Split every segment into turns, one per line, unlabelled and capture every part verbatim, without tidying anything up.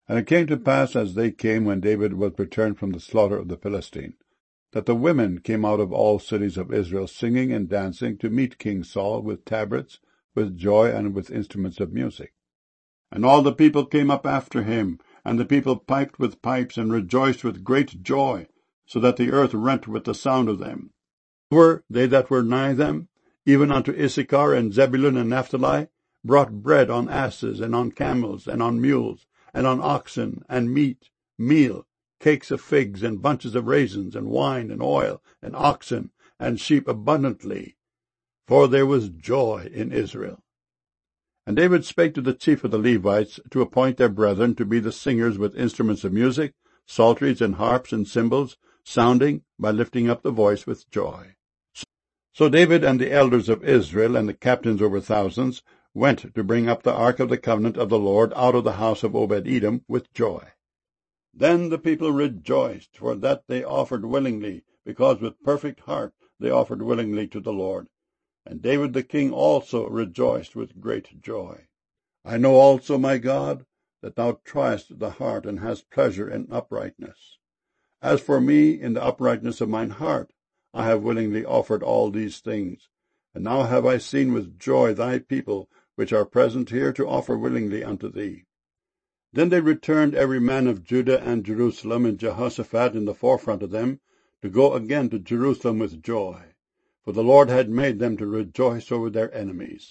And it came to pass, as they came, when David was returned from the slaughter of the Philistine, that the women came out of all cities of Israel, singing and dancing, to meet King Saul with tabrets, with joy, and with instruments of music. And all the people came up after him, and the people piped with pipes, and rejoiced with great joy, so that the earth rent with the sound of them. Were they that were nigh them, even unto Issachar and Zebulun and Naphtali, brought bread on asses, and on camels, and on mules, and on oxen, and meat, meal, cakes of figs, and bunches of raisins, and wine, and oil, and oxen, and sheep abundantly, for there was joy in Israel. And David spake to the chief of the Levites to appoint their brethren to be the singers with instruments of music, psalteries, and harps, and cymbals, sounding by lifting up the voice with joy. So David and the elders of Israel and the captains over thousands went to bring up the ark of the covenant of the Lord out of the house of Obed-Edom with joy. Then the people rejoiced, for that they offered willingly, because with perfect heart they offered willingly to the Lord. And David the king also rejoiced with great joy. I know also, my God, that thou triest the heart, and hast pleasure in uprightness. As for me, in the uprightness of mine heart, I have willingly offered all these things. And now have I seen with joy thy people, which are present here, to offer willingly unto thee. Then they returned every man of Judah and Jerusalem, and Jehoshaphat in the forefront of them, to go again to Jerusalem with joy. For the Lord had made them to rejoice over their enemies.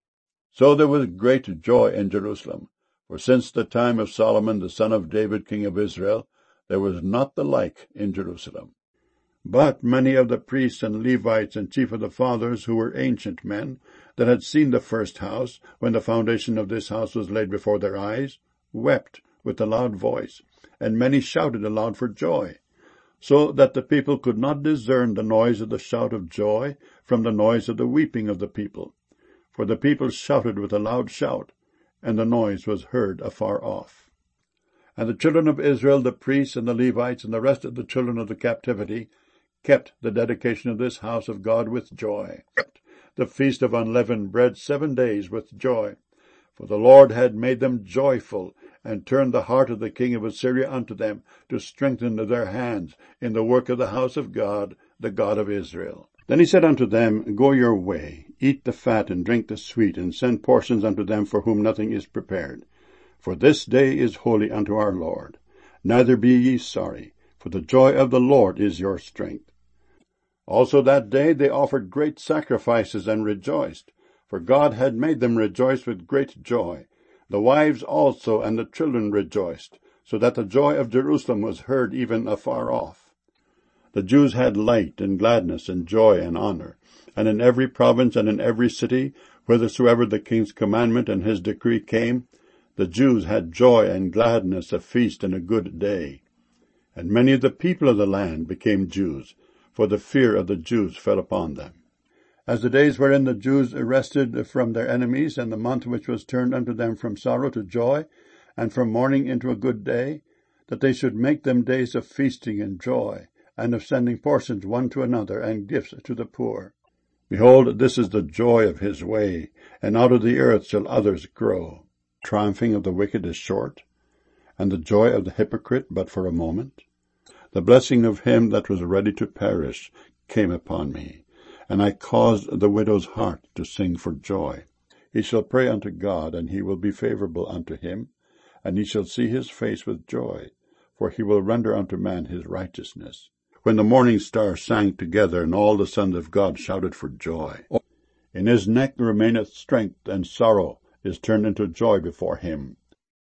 So there was great joy in Jerusalem, for since the time of Solomon the son of David king of Israel, there was not the like in Jerusalem. But many of the priests and Levites and chief of the fathers, who were ancient men, that had seen the first house, when the foundation of this house was laid before their eyes, wept with a loud voice, and many shouted aloud for joy, so that the people could not discern the noise of the shout of joy from the noise of the weeping of the people. For the people shouted with a loud shout, and the noise was heard afar off. And the children of Israel, the priests and the Levites, and the rest of the children of the captivity, kept the dedication of this house of God with joy, kept the feast of unleavened bread seven days with joy. For the Lord had made them joyful, and turned the heart of the king of Assyria unto them, to strengthen their hands in the work of the house of God, the God of Israel. Then he said unto them, Go your way, eat the fat, and drink the sweet, and send portions unto them for whom nothing is prepared. For this day is holy unto our Lord. Neither be ye sorry, for the joy of the Lord is your strength. Also that day they offered great sacrifices, and rejoiced, for God had made them rejoice with great joy. The wives also and the children rejoiced, so that the joy of Jerusalem was heard even afar off. The Jews had light and gladness and joy and honor, and in every province and in every city, whithersoever the king's commandment and his decree came, the Jews had joy and gladness, a feast and a good day. And many of the people of the land became Jews, for the fear of the Jews fell upon them. As the days wherein the Jews rested from their enemies, and the month which was turned unto them from sorrow to joy, and from mourning into a good day, that they should make them days of feasting and joy, and of sending portions one to another, and gifts to the poor. Behold, this is the joy of his way, and out of the earth shall others grow. Triumphing of the wicked is short, and the joy of the hypocrite but for a moment. The blessing of him that was ready to perish came upon me, and I caused the widow's heart to sing for joy. He shall pray unto God, and he will be favorable unto him, and he shall see his face with joy, for he will render unto man his righteousness. When the morning stars sang together, and all the sons of God shouted for joy. In his neck remaineth strength, and sorrow is turned into joy before him.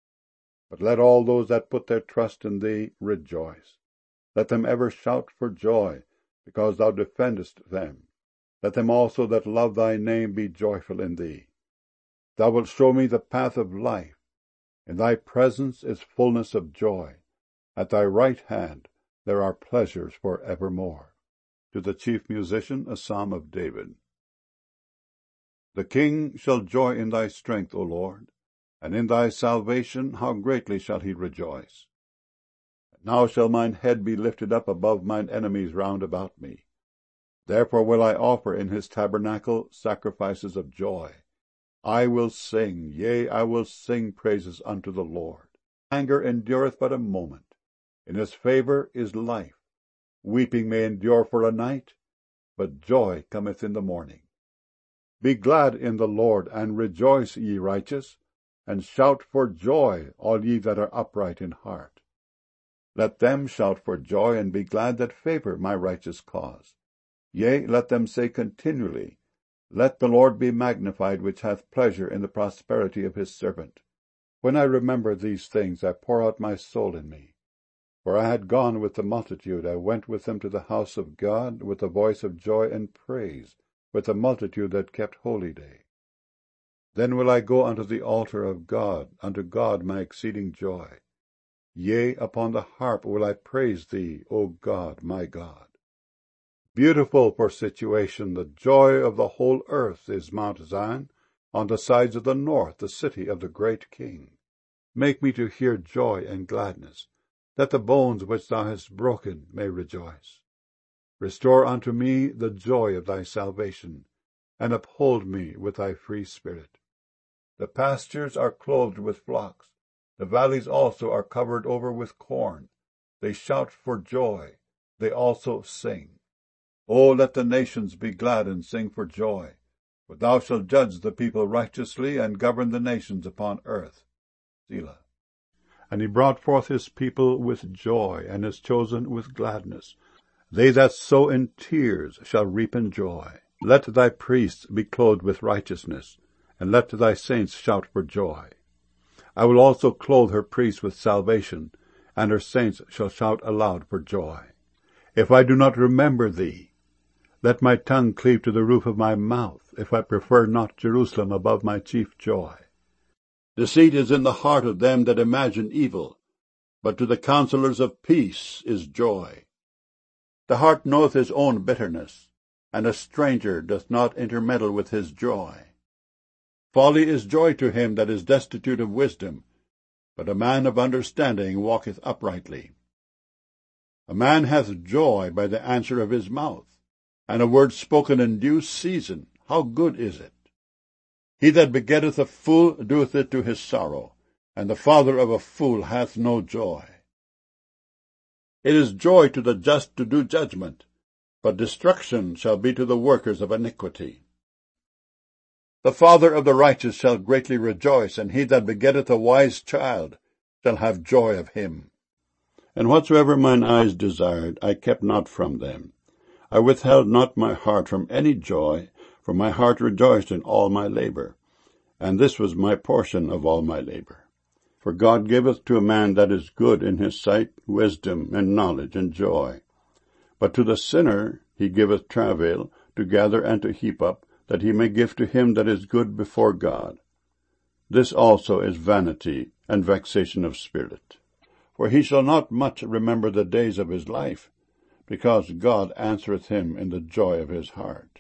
But let all those that put their trust in thee rejoice. Let them ever shout for joy, because thou defendest them. Let them also that love thy name be joyful in thee. Thou wilt show me the path of life. In thy presence is fullness of joy. At thy right hand there are pleasures for evermore. To the chief musician, a psalm of David. The king shall joy in thy strength, O Lord, and in thy salvation how greatly shall he rejoice. Now shall mine head be lifted up above mine enemies round about me. Therefore will I offer in his tabernacle sacrifices of joy. I will sing, yea, I will sing praises unto the Lord. anger endureth but a moment. In his favour is life. Weeping may endure for a night, but joy cometh in the morning. Be glad in the Lord, and rejoice, ye righteous, and shout for joy, all ye that are upright in heart. Let them shout for joy, and be glad that favour my righteous cause. Yea, let them say continually, Let the Lord be magnified, which hath pleasure in the prosperity of his servant. When I remember these things, I pour out my soul in me. For I had gone with the multitude, I went with them to the house of God, with a voice of joy and praise, with the multitude that kept holy day. Then will I go unto the altar of God, unto God my exceeding joy. Yea, upon the harp will I praise thee, O God, my God. Beautiful for situation, the joy of the whole earth is Mount Zion, on the sides of the north, the city of the great King. Make me to hear joy and gladness, that the bones which thou hast broken may rejoice. Restore unto me the joy of thy salvation, and uphold me with thy free spirit. The pastures are clothed with flocks, the valleys also are covered over with corn. They shout for joy, they also sing. O let the nations be glad and sing for joy, for thou shalt judge the people righteously, and govern the nations upon earth. Selah. And he brought forth his people with joy, and his chosen with gladness. They that sow in tears shall reap in joy. Let thy priests be clothed with righteousness, and let thy saints shout for joy. I will also clothe her priests with salvation, and her saints shall shout aloud for joy. If I do not remember thee, let my tongue cleave to the roof of my mouth, if I prefer not Jerusalem above my chief joy. Deceit is in the heart of them that imagine evil, but to the counselors of peace is joy. The heart knoweth his own bitterness, and a stranger doth not intermeddle with his joy. Folly is joy to him that is destitute of wisdom, but a man of understanding walketh uprightly. A man hath joy by the answer of his mouth, and a word spoken in due season, how good is it! He that begetteth a fool doeth it to his sorrow, and the father of a fool hath no joy. It is joy to the just to do judgment, but destruction shall be to the workers of iniquity. The father of the righteous shall greatly rejoice, and he that begetteth a wise child shall have joy of him. And whatsoever mine eyes desired, I kept not from them. I withheld not my heart from any joy, for my heart rejoiced in all my labor, and this was my portion of all my labor. For God giveth to a man that is good in his sight wisdom and knowledge and joy. But to the sinner he giveth travail, to gather and to heap up, that he may give to him that is good before God. This also is vanity and vexation of spirit. For he shall not much remember the days of his life, because God answereth him in the joy of his heart.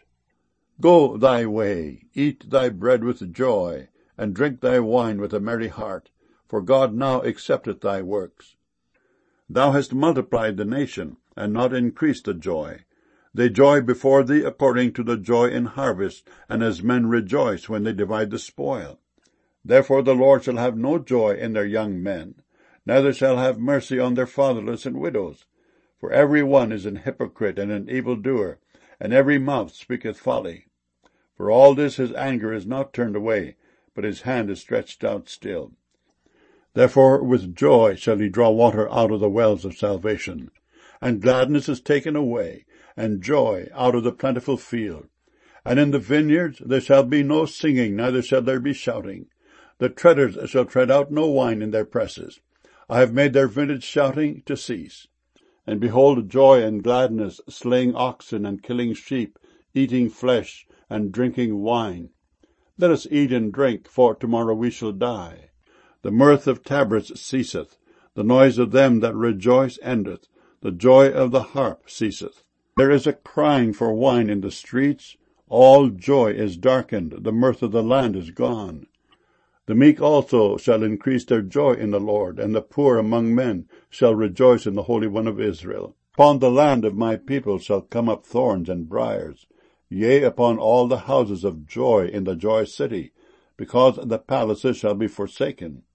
Go thy way, eat thy bread with joy, and drink thy wine with a merry heart, for God now accepteth thy works. Thou hast multiplied the nation, and not increased the joy. They joy before thee according to the joy in harvest, and as men rejoice when they divide the spoil. Therefore the Lord shall have no joy in their young men, neither shall have mercy on their fatherless and widows. For every one is an hypocrite and an evildoer, and every mouth speaketh folly. For all this his anger is not turned away, but his hand is stretched out still. Therefore with joy shall he draw water out of the wells of salvation. And gladness is taken away, and joy out of the plentiful field. And in the vineyards there shall be no singing, neither shall there be shouting. The treaders shall tread out no wine in their presses. I have made their vintage shouting to cease. And behold joy and gladness, slaying oxen and killing sheep, eating flesh and drinking wine. Let us eat and drink, for tomorrow we shall die. The mirth of tabrets ceaseth, the noise of them that rejoice endeth, the joy of the harp ceaseth. There is a crying for wine in the streets, all joy is darkened, the mirth of the land is gone. The meek also shall increase their joy in the Lord, and the poor among men shall rejoice in the Holy One of Israel. Upon the land of my people shall come up thorns and briers, yea, upon all the houses of joy in the joy city, because the palaces shall be forsaken.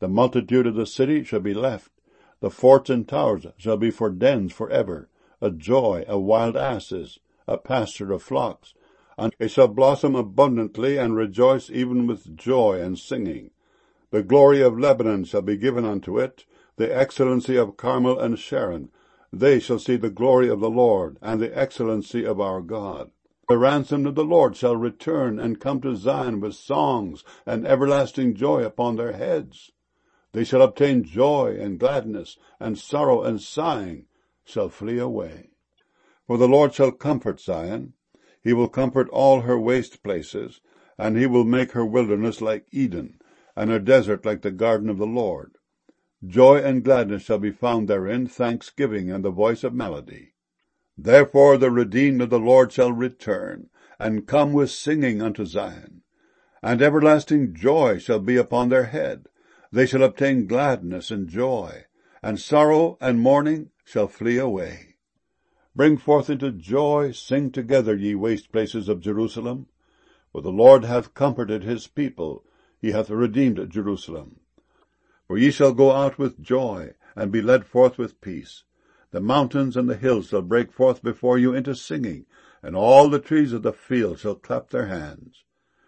The multitude of the city shall be left. The forts and towers shall be for dens for ever, a joy of wild asses, a pasture of flocks. And it shall blossom abundantly, and rejoice even with joy and singing. The glory of Lebanon shall be given unto it, the excellency of Carmel and Sharon. They shall see the glory of the Lord, and the excellency of our God. The ransomed of the Lord shall return, and come to Zion with songs and everlasting joy upon their heads. They shall obtain joy and gladness, and sorrow and sighing shall flee away. For the Lord shall comfort Zion. He will comfort all her waste places, and he will make her wilderness like Eden, and her desert like the garden of the Lord. Joy and gladness shall be found therein, thanksgiving and the voice of melody. Therefore the redeemed of the Lord shall return, and come with singing unto Zion. And everlasting joy shall be upon their head. They shall obtain gladness and joy, and sorrow and mourning shall flee away. Bring forth into joy, sing together, ye waste places of Jerusalem. For the Lord hath comforted his people, he hath redeemed Jerusalem. For ye shall go out with joy, and be led forth with peace. The mountains and the hills shall break forth before you into singing, and all the trees of the field shall clap their hands.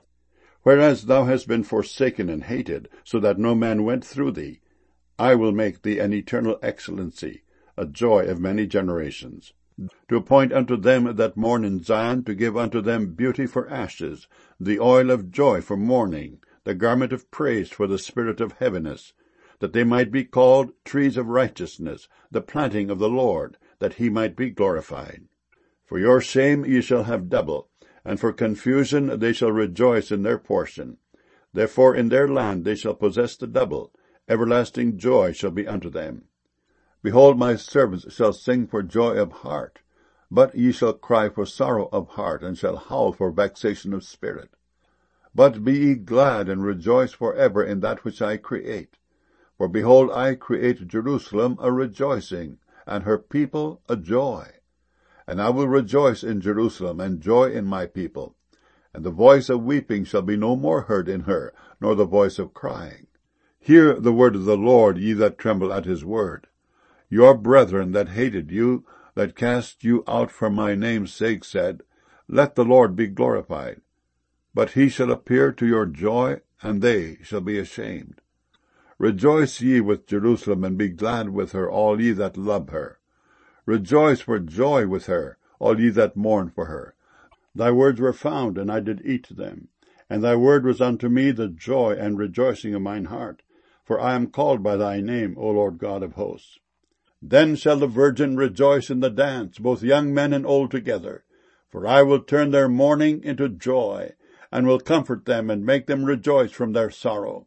Whereas thou hast been forsaken and hated, so that no man went through thee, I will make thee an eternal excellency, a joy of many generations. To appoint unto them that mourn in Zion, to give unto them beauty for ashes, the oil of joy for mourning, the garment of praise for the spirit of heaviness, that they might be called trees of righteousness, the planting of the Lord, that he might be glorified. For your shame ye shall have double, and for confusion they shall rejoice in their portion. Therefore in their land they shall possess the double, everlasting joy shall be unto them. Behold, my servants shall sing for joy of heart, but ye shall cry for sorrow of heart, and shall howl for vexation of spirit. But be ye glad and rejoice for ever in that which I create. For behold, I create Jerusalem a rejoicing, and her people a joy. And I will rejoice in Jerusalem, and joy in my people. And the voice of weeping shall be no more heard in her, nor the voice of crying. Hear the word of the Lord, ye that tremble at his word. Your brethren that hated you, that cast you out for my name's sake, said, Let the Lord be glorified. But he shall appear to your joy, and they shall be ashamed. Rejoice ye with Jerusalem, and be glad with her, all ye that love her. Rejoice for joy with her, all ye that mourn for her. Thy words were found, and I did eat them. And thy word was unto me the joy and rejoicing of mine heart. For I am called by thy name, O Lord God of hosts. Then shall the virgin rejoice in the dance, both young men and old together. For I will turn their mourning into joy, and will comfort them, and make them rejoice from their sorrow.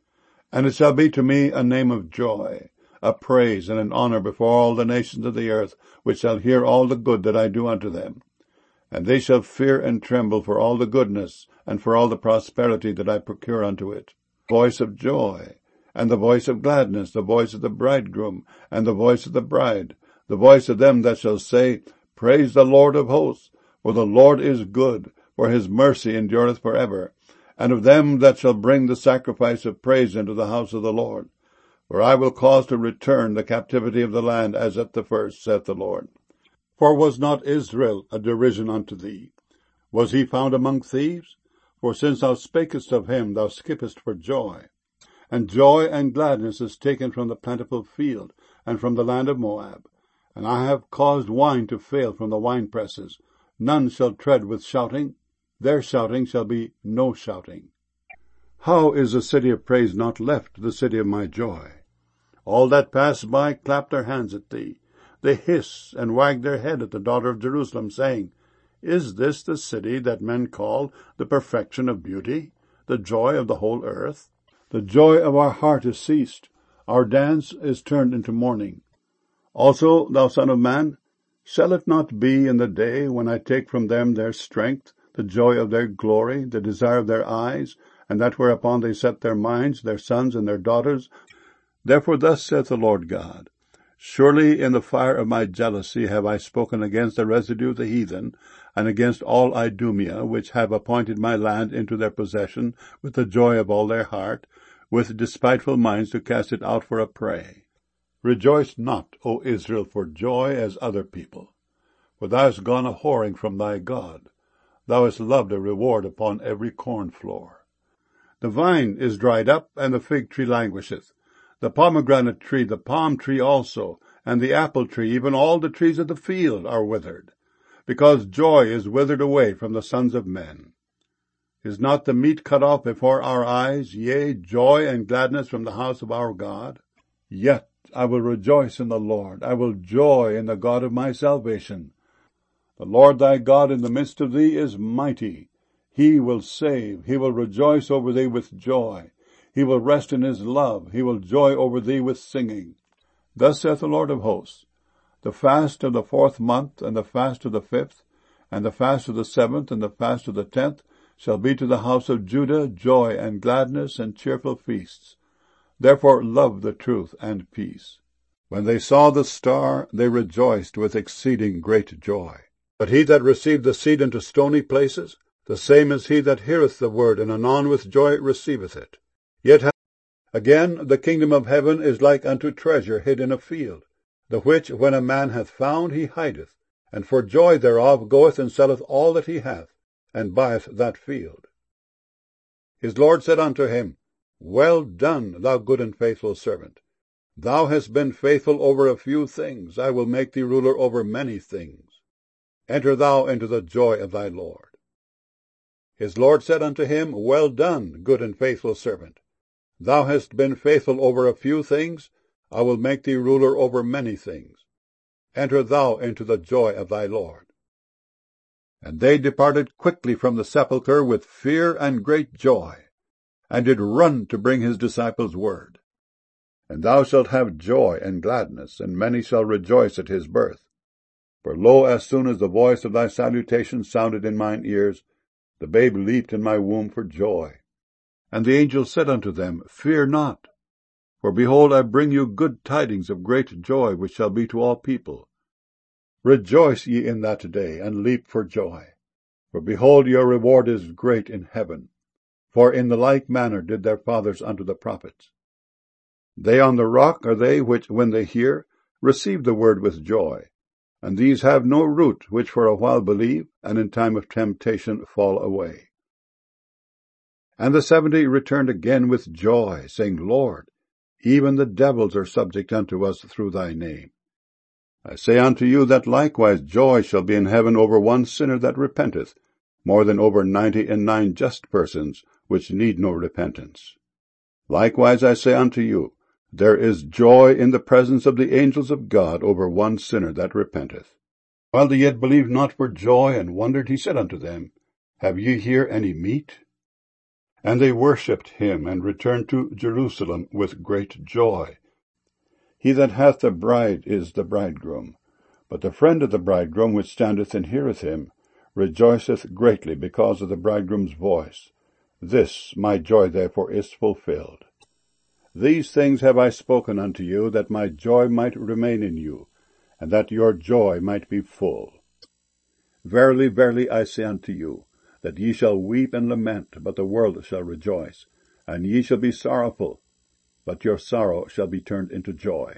And it shall be to me a name of joy, a praise and an honor before all the nations of the earth, which shall hear all the good that I do unto them. And they shall fear and tremble for all the goodness, and for all the prosperity that I procure unto it. Voice of joy, and the voice of gladness, the voice of the bridegroom, and the voice of the bride, the voice of them that shall say, Praise the Lord of hosts, for the Lord is good, for his mercy endureth for ever. And of them that shall bring the sacrifice of praise into the house of the Lord. For I will cause to return the captivity of the land as at the first, saith the Lord. For was not Israel a derision unto thee? Was he found among thieves? For since thou spakest of him, thou skippest for joy. And joy and gladness is taken from the plentiful field, and from the land of Moab. And I have caused wine to fail from the winepresses. None shall tread with shouting. Their shouting shall be no shouting. How is the city of praise not left, the city of my joy? All that pass by clap their hands at thee. They hiss and wag their head at the daughter of Jerusalem, saying, Is this the city that men call the perfection of beauty, the joy of the whole earth? The joy of our heart is ceased, our dance is turned into mourning. Also, thou son of man, shall it not be in the day when I take from them their strength, the joy of their glory, the desire of their eyes, and that whereupon they set their minds, their sons and their daughters? Therefore thus saith the Lord God, Surely in the fire of my jealousy have I spoken against the residue of the heathen, and against all Idumea, which have appointed my land into their possession with the joy of all their heart, with despiteful minds to cast it out for a prey. Rejoice not, O Israel, for joy as other people, for thou hast gone a whoring from thy God. Thou hast loved a reward upon every corn floor. The vine is dried up, and the fig tree languisheth, the pomegranate tree, the palm tree also, and the apple tree, even all the trees of the field are withered, because joy is withered away from the sons of men. Is not the meat cut off before our eyes, yea, joy and gladness from the house of our God? Yet I will rejoice in the Lord, I will joy in the God of my salvation. The Lord thy God in the midst of thee is mighty. He will save, he will rejoice over thee with joy. He will rest in his love, he will joy over thee with singing. Thus saith the Lord of hosts, the fast of the fourth month, and the fast of the fifth, and the fast of the seventh, and the fast of the tenth, shall be to the house of Judah joy and gladness and cheerful feasts. Therefore love the truth and peace. When they saw the star, they rejoiced with exceeding great joy. But he that received the seed into stony places, the same is he that heareth the word, and anon with joy receiveth it. Yet again the kingdom of heaven is like unto treasure hid in a field, the which when a man hath found he hideth, and for joy thereof goeth and selleth all that he hath, and buyeth that field. His Lord said unto him, Well done, thou good and faithful servant. Thou hast been faithful over a few things, I will make thee ruler over many things. Enter thou into the joy of thy Lord. His Lord said unto him, Well done, good and faithful servant. Thou hast been faithful over a few things, I will make thee ruler over many things. Enter thou into the joy of thy Lord. And they departed quickly from the sepulchre with fear and great joy, and did run to bring his disciples word. And thou shalt have joy and gladness, and many shall rejoice at his birth. For lo, as soon as the voice of thy salutation sounded in mine ears, the babe leaped in my womb for joy. And the angel said unto them, Fear not, for behold, I bring you good tidings of great joy, which shall be to all people. Rejoice ye in that day, and leap for joy. For behold, your reward is great in heaven. For in the like manner did their fathers unto the prophets. They on the rock are they which, when they hear, receive the word with joy. And these have no root, which for a while believe, and in time of temptation fall away. And the seventy returned again with joy, saying, Lord, even the devils are subject unto us through thy name. I say unto you that likewise joy shall be in heaven over one sinner that repenteth, more than over ninety and nine just persons, which need no repentance. Likewise I say unto you, there is joy in the presence of the angels of God over one sinner that repenteth. While they yet believed not for joy and wondered, he said unto them, Have ye here any meat? And they worshipped him, and returned to Jerusalem with great joy. He that hath the bride is the bridegroom. But the friend of the bridegroom, which standeth and heareth him, rejoiceth greatly because of the bridegroom's voice. This my joy therefore is fulfilled. These things have I spoken unto you, that my joy might remain in you, and that your joy might be full. Verily, verily, I say unto you, that ye shall weep and lament, but the world shall rejoice, and ye shall be sorrowful, but your sorrow shall be turned into joy.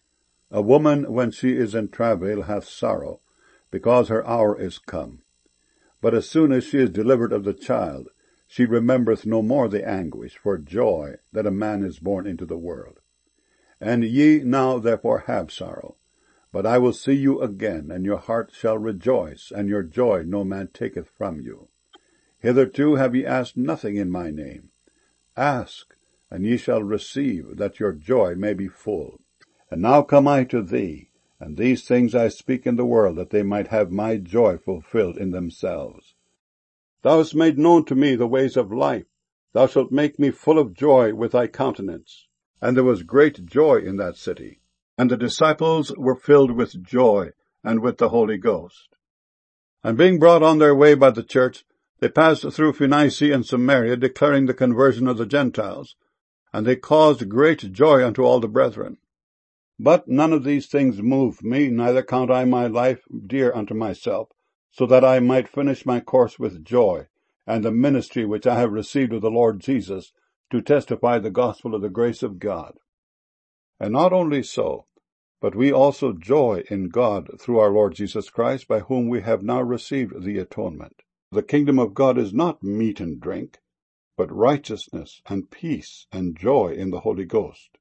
A woman, when she is in travail, hath sorrow, because her hour is come. But as soon as she is delivered of the child, she remembereth no more the anguish for joy that a man is born into the world. And ye now therefore have sorrow, but I will see you again, and your heart shall rejoice, and your joy no man taketh from you. Hitherto have ye asked nothing in my name. Ask, and ye shall receive, that your joy may be full. And now come I to thee, and these things I speak in the world, that they might have my joy fulfilled in themselves. Thou hast made known to me the ways of life. Thou shalt make me full of joy with thy countenance. And there was great joy in that city. And the disciples were filled with joy, and with the Holy Ghost. And being brought on their way by the church, they passed through Phoenicia and Samaria, declaring the conversion of the Gentiles. And they caused great joy unto all the brethren. But none of these things moved me, neither count I my life dear unto myself, so that I might finish my course with joy, and the ministry which I have received of the Lord Jesus, to testify the gospel of the grace of God. And not only so, but we also joy in God through our Lord Jesus Christ, by whom we have now received the atonement. The kingdom of God is not meat and drink, but righteousness and peace and joy in the Holy Ghost.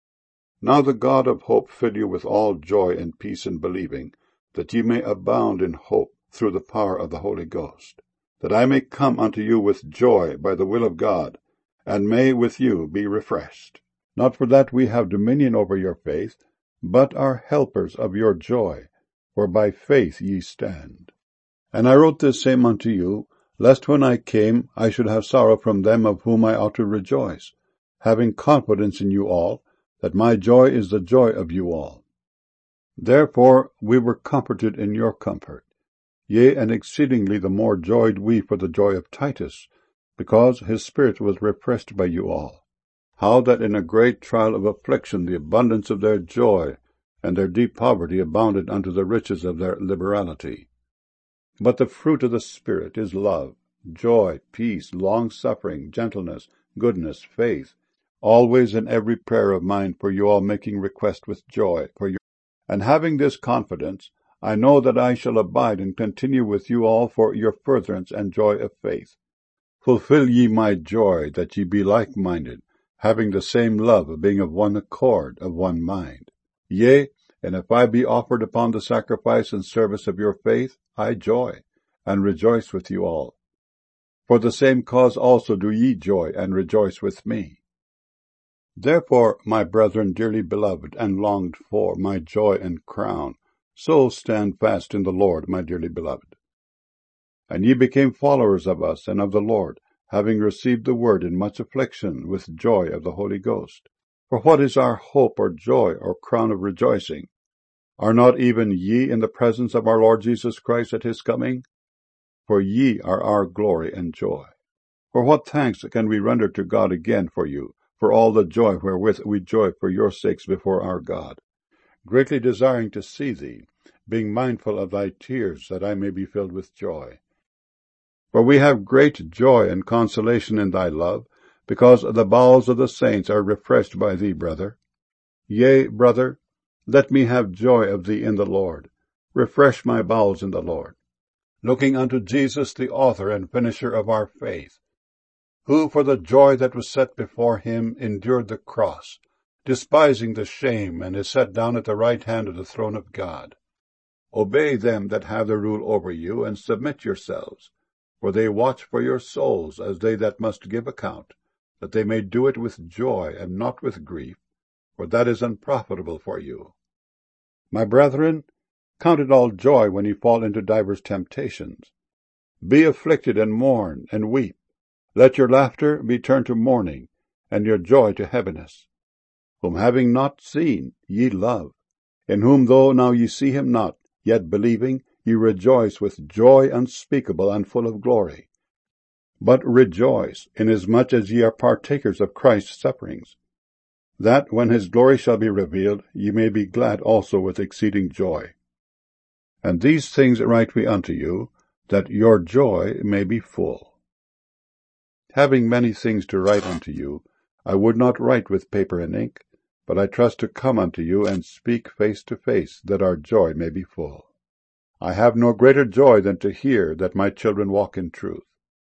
Now the God of hope fill you with all joy and peace in believing, that ye may abound in hope through the power of the Holy Ghost, that I may come unto you with joy by the will of God, and may with you be refreshed. Not for that we have dominion over your faith, but are helpers of your joy, for by faith ye stand. And I wrote this same unto you, lest when I came I should have sorrow from them of whom I ought to rejoice, having confidence in you all, that my joy is the joy of you all. Therefore we were comforted in your comfort. Yea, and exceedingly the more joyed we for the joy of Titus, because his spirit was refreshed by you all. How that in a great trial of affliction the abundance of their joy and their deep poverty abounded unto the riches of their liberality. But the fruit of the Spirit is love, joy, peace, long-suffering, gentleness, goodness, faith, always in every prayer of mine for you all making request with joy for your. And having this confidence, I know that I shall abide and continue with you all for your furtherance and joy of faith. Fulfill ye my joy, that ye be like-minded, having the same love, being of one accord, of one mind. Yea, and if I be offered upon the sacrifice and service of your faith, I joy, and rejoice with you all. For the same cause also do ye joy, and rejoice with me. Therefore, my brethren dearly beloved, and longed for, my joy and crown, so stand fast in the Lord, my dearly beloved. And ye became followers of us and of the Lord, having received the word in much affliction with joy of the Holy Ghost. For what is our hope or joy or crown of rejoicing? Are not even ye in the presence of our Lord Jesus Christ at his coming? For ye are our glory and joy. For what thanks can we render to God again for you, for all the joy wherewith we joy for your sakes before our God, greatly desiring to see thee, being mindful of thy tears, that I may be filled with joy. For we have great joy and consolation in thy love, because the bowels of the saints are refreshed by thee, brother. Yea, brother, let me have joy of thee in the Lord. Refresh my bowels in the Lord. Looking unto Jesus, the author and finisher of our faith, who for the joy that was set before him endured the cross, despising the shame, and is set down at the right hand of the throne of God. Obey them that have the rule over you, and submit yourselves, for they watch for your souls as they that must give account, that they may do it with joy and not with grief, for that is unprofitable for you. My brethren, count it all joy when ye fall into divers temptations. Be afflicted and mourn and weep. Let your laughter be turned to mourning, and your joy to heaviness. Whom having not seen, ye love, in whom though now ye see him not, yet believing, ye rejoice with joy unspeakable and full of glory. But rejoice, inasmuch as ye are partakers of Christ's sufferings, that when his glory shall be revealed, ye may be glad also with exceeding joy. And these things write we unto you, that your joy may be full. Having many things to write unto you, I would not write with paper and ink, but I trust to come unto you and speak face to face, that our joy may be full. I have no greater joy than to hear that my children walk in truth.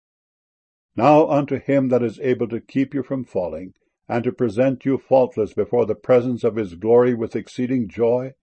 Now unto him that is able to keep you from falling, and to present you faultless before the presence of his glory with exceeding joy,